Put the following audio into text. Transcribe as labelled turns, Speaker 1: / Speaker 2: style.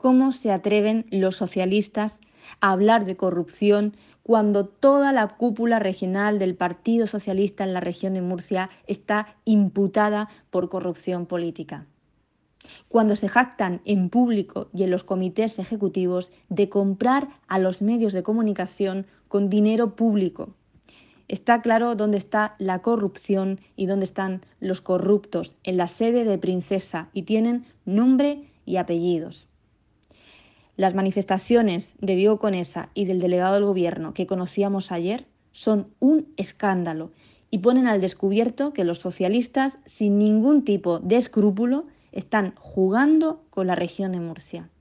Speaker 1: ¿Cómo se atreven los socialistas a hablar de corrupción cuando toda la cúpula regional del Partido Socialista en la región de Murcia está imputada por corrupción política? Cuando se jactan en público y en los comités ejecutivos de comprar a los medios de comunicación con dinero público. Está claro dónde está la corrupción y dónde están los corruptos, en la sede de Princesa, y tienen nombre y apellidos. Las manifestaciones de Diego Conesa y del delegado del Gobierno que conocíamos ayer son un escándalo y ponen al descubierto que los socialistas, sin ningún tipo de escrúpulo, están jugando con la región de Murcia.